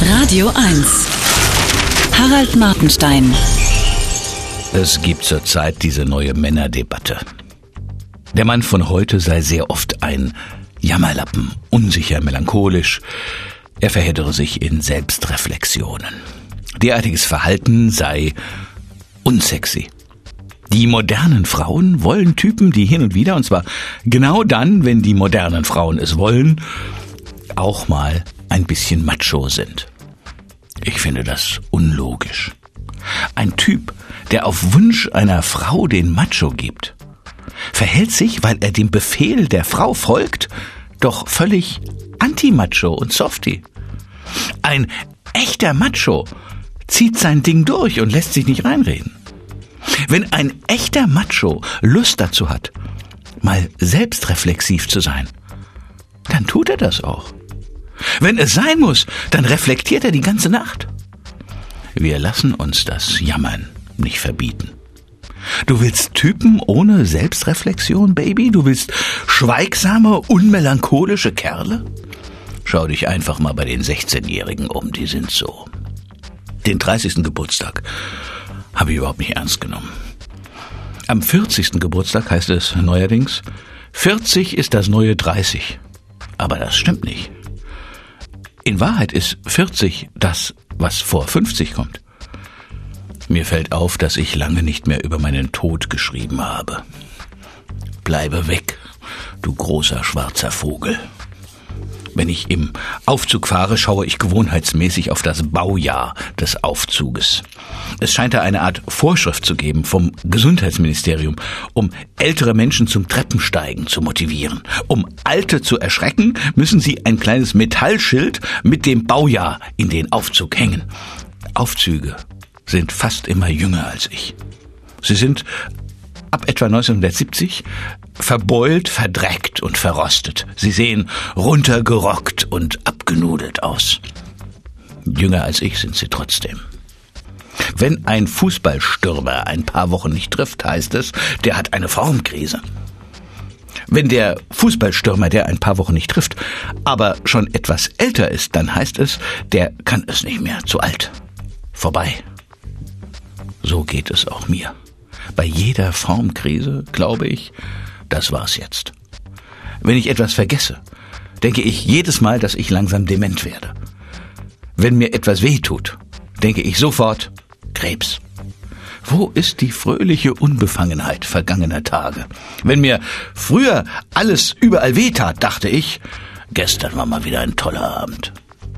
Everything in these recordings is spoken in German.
Radio 1. Harald Martenstein. Es gibt zurzeit diese neue Männerdebatte. Der Mann von heute sei sehr oft ein Jammerlappen, unsicher, melancholisch. Er verheddere sich in Selbstreflexionen. Derartiges Verhalten sei unsexy. Die modernen Frauen wollen Typen, die hin und wieder, und zwar genau dann, wenn die modernen Frauen es wollen, auch mal ein bisschen macho sind. Ich finde das unlogisch. Ein Typ, der auf Wunsch einer Frau den Macho gibt, verhält sich, weil er dem Befehl der Frau folgt, doch völlig anti-macho und softy. Ein echter Macho zieht sein Ding durch und lässt sich nicht reinreden. Wenn ein echter Macho Lust dazu hat, mal selbstreflexiv zu sein, dann tut er das auch. Wenn es sein muss, dann reflektiert er die ganze Nacht. Wir lassen uns das Jammern nicht verbieten. Du willst Typen ohne Selbstreflexion, Baby? Du willst schweigsame, unmelancholische Kerle? Schau dich einfach mal bei den 16-Jährigen um, die sind so. Den 30. Geburtstag habe ich überhaupt nicht ernst genommen. Am 40. Geburtstag heißt es neuerdings, 40 ist das neue 30. Aber das stimmt nicht. In Wahrheit ist 40 das, was vor 50 kommt. Mir fällt auf, dass ich lange nicht mehr über meinen Tod geschrieben habe. Bleibe weg, du großer schwarzer Vogel. Wenn ich im Aufzug fahre, schaue ich gewohnheitsmäßig auf das Baujahr des Aufzuges. Es scheint da eine Art Vorschrift zu geben vom Gesundheitsministerium, um ältere Menschen zum Treppensteigen zu motivieren. Um Alte zu erschrecken, müssen sie ein kleines Metallschild mit dem Baujahr in den Aufzug hängen. Aufzüge sind fast immer jünger als ich. Sie sind ab etwa 1970 verbeult, verdreckt und verrostet. Sie sehen runtergerockt und abgenudelt aus. Jünger als ich sind sie trotzdem. Wenn ein Fußballstürmer ein paar Wochen nicht trifft, heißt es, der hat eine Formkrise. Wenn der Fußballstürmer, der ein paar Wochen nicht trifft, aber schon etwas älter ist, dann heißt es, der kann es nicht mehr, zu alt. Vorbei. So geht es auch mir. Bei jeder Formkrise glaube ich, das war's jetzt. Wenn ich etwas vergesse, denke ich jedes Mal, dass ich langsam dement werde. Wenn mir etwas wehtut, denke ich sofort Krebs. Wo ist die fröhliche Unbefangenheit vergangener Tage? Wenn mir früher alles überall wehtat, dachte ich, gestern war mal wieder ein toller Abend.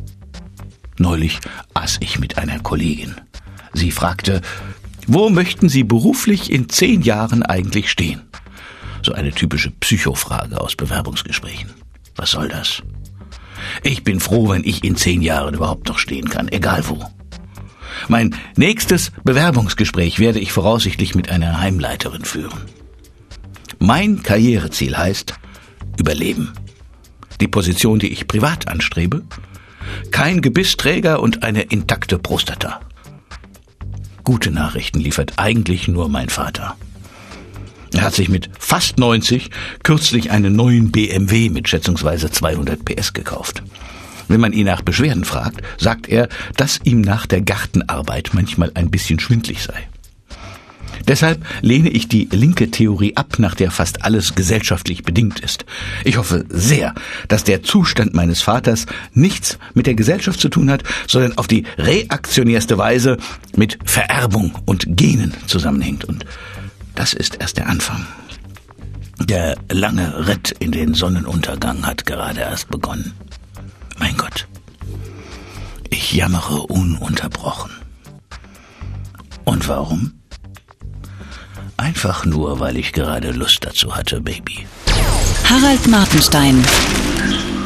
Neulich aß ich mit einer Kollegin. Sie fragte, wo möchten Sie beruflich in 10 Jahren eigentlich stehen? So eine typische Psychofrage aus Bewerbungsgesprächen. Was soll das? Ich bin froh, wenn ich in 10 Jahren überhaupt noch stehen kann, egal wo. Mein nächstes Bewerbungsgespräch werde ich voraussichtlich mit einer Heimleiterin führen. Mein Karriereziel heißt Überleben. Die Position, die ich privat anstrebe? Kein Gebissträger und eine intakte Prostata. Gute Nachrichten liefert eigentlich nur mein Vater. Er hat sich mit fast 90 kürzlich einen neuen BMW mit schätzungsweise 200 PS gekauft. Wenn man ihn nach Beschwerden fragt, sagt er, dass ihm nach der Gartenarbeit manchmal ein bisschen schwindlig sei. Deshalb lehne ich die linke Theorie ab, nach der fast alles gesellschaftlich bedingt ist. Ich hoffe sehr, dass der Zustand meines Vaters nichts mit der Gesellschaft zu tun hat, sondern auf die reaktionärste Weise mit Vererbung und Genen zusammenhängt. Und das ist erst der Anfang. Der lange Ritt in den Sonnenuntergang hat gerade erst begonnen. Mein Gott, ich jammere ununterbrochen. Und warum? Einfach nur, weil ich gerade Lust dazu hatte, Baby. Harald Martenstein.